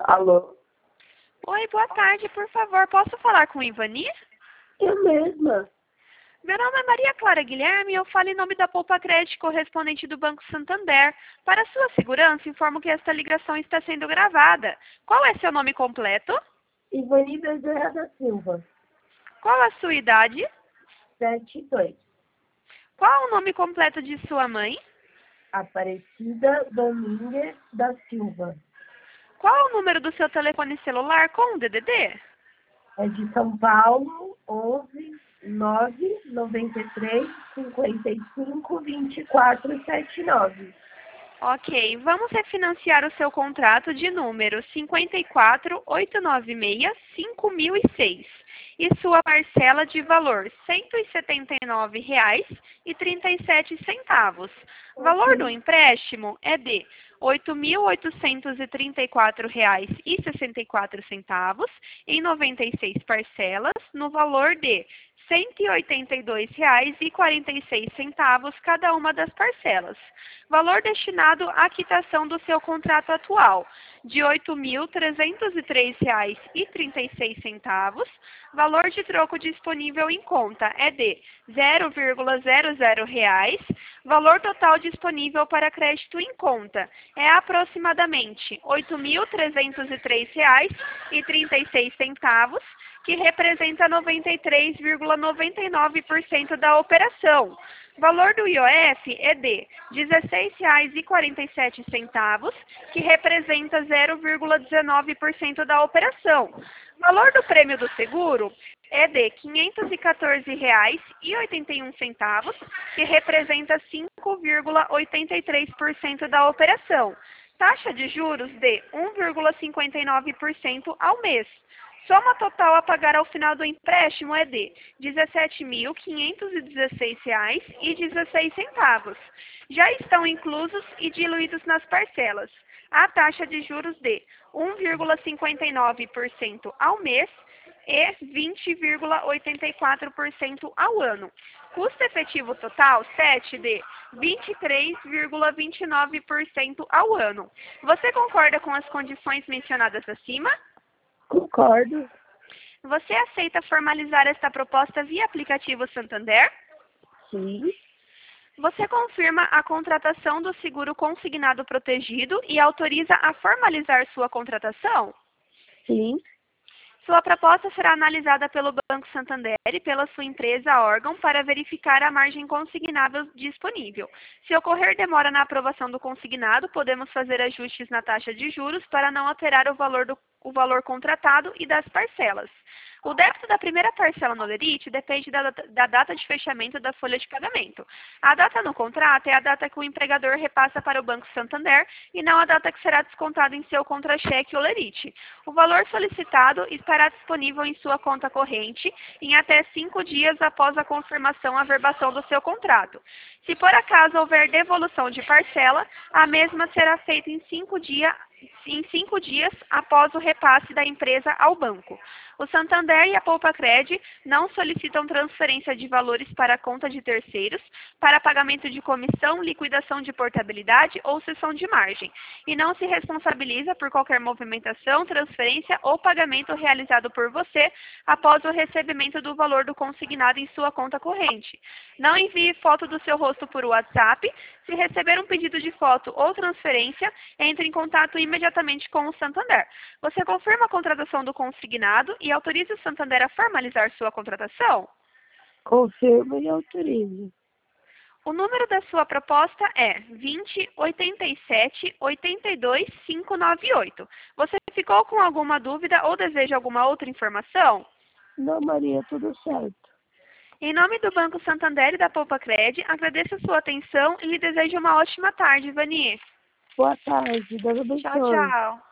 Alô? Oi, boa tarde, por favor, posso falar com Ivani? Eu mesma. Meu nome é Maria Clara Guilherme e eu falo em nome da Poupa Crédito correspondente do Banco Santander. Para sua segurança, informo que esta ligação está sendo gravada. Qual é seu nome completo? Ivani Bezerra da Silva. Qual a sua idade? 72. Qual o nome completo de sua mãe? Aparecida Domingues da Silva. Qual o número do seu telefone celular com o DDD? É de São Paulo, 11 9 93 55 24 79. Ok, vamos refinanciar o seu contrato de número 54896-5006 e sua parcela de valor R$ 179,37. O valor do empréstimo é de R$ 8.834,64 em 96 parcelas, no valor de R$ 182,46 cada uma das parcelas. Valor destinado à quitação do seu contrato atual, de R$ 8.303,36. Valor de troco disponível em conta é de R$ 0,00. Valor total disponível para crédito em conta é aproximadamente R$ 8.303,36, que representa 93,99% da operação. Valor do IOF é de R$ 16,47, que representa 0,19% da operação. Valor do prêmio do seguro é de R$ 514,81, que representa 5,83% da operação. Taxa de juros de 1,59% ao mês. Soma total a pagar ao final do empréstimo é de R$ 17.516,16. Já estão inclusos e diluídos nas parcelas a taxa de juros de 1,59% ao mês e 20,84% ao ano. Custo efetivo total, 7 de 23,29% ao ano. Você concorda com as condições mencionadas acima? Concordo. Você aceita formalizar esta proposta via aplicativo Santander? Sim. Você confirma a contratação do seguro consignado protegido e autoriza a formalizar sua contratação? Sim. Sua proposta será analisada pelo Banco Santander e pela sua empresa órgão para verificar a margem consignável disponível. Se ocorrer demora na aprovação do consignado, podemos fazer ajustes na taxa de juros para não alterar o valor contratado e das parcelas. O débito da primeira parcela no Lerite depende da data de fechamento da folha de pagamento. A data no contrato é a data que o empregador repassa para o Banco Santander e não a data que será descontado em seu contra-cheque ou Lerite. O valor solicitado estará disponível em sua conta corrente em até 5 dias após a confirmação e averbação do seu contrato. Se por acaso houver devolução de parcela, a mesma será feita em 5 dias após o repasse da empresa ao banco. O Santander e a Poupa-Cred não solicitam transferência de valores para a conta de terceiros para pagamento de comissão, liquidação de portabilidade ou cessão de margem, e não se responsabiliza por qualquer movimentação, transferência ou pagamento realizado por você após o recebimento do valor do consignado em sua conta corrente. Não envie foto do seu rosto por WhatsApp. Se receber um pedido de foto ou transferência, entre em contato imediatamente com o Santander. Você confirma a contratação do consignado e autoriza o Santander a formalizar sua contratação? Confirmo e autorizo. O número da sua proposta é 20 87 82 598. Você ficou com alguma dúvida ou deseja alguma outra informação? Não, Maria, tudo certo. Em nome do Banco Santander e da Poupa-Cred, agradeço a sua atenção e lhe desejo uma ótima tarde, Ivani. Boa tarde, Deus Tchau, abençoe. tchau.